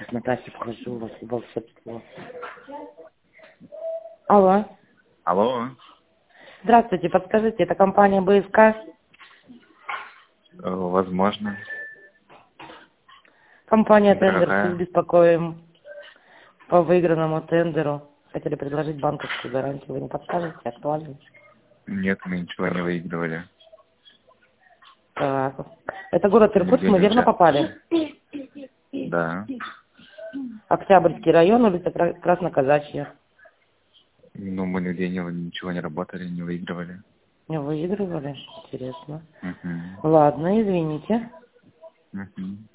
как на трассе прохожу, у вас волшебство. Алло. Алло. Здравствуйте, подскажите, это компания БСК? Возможно. Компания «Тендер», Дорогая. всех беспокоим по выигранному тендеру. Хотели предложить банковскую гарантию. Вы не подскажете, актуально? Нет, мы ничего не выигрывали. Так. Это город Иркутск, Нигде мы не верно участвовали. попали? Да. Октябрьский район, улица Красноказачья. Ну, мы нигде ничего не работали, не выигрывали. Не выигрывали? Интересно. Угу. Ладно, извините. Угу.